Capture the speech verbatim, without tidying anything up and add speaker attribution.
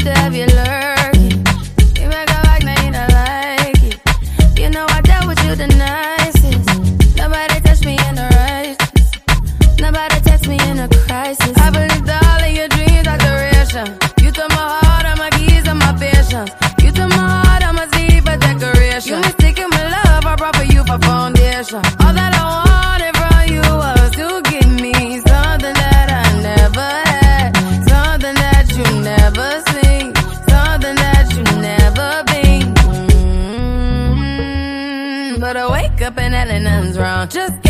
Speaker 1: to have you lurking. You make a like, now you don't like it. You know I dealt with you the nicest. Nobody touched me in the righteous. Nobody text me in a crisis. I believed all of your dreams are duration. You took my heart, all my keys, and my patience. You took my heart, I must leave a decoration. You mistaken my love, I brought for you for foundation. All that I wanted from you was to give me something that I never had, something that you never seen, something that you never been. Mm-hmm. But I wake up and hell and nothing's wrong. Just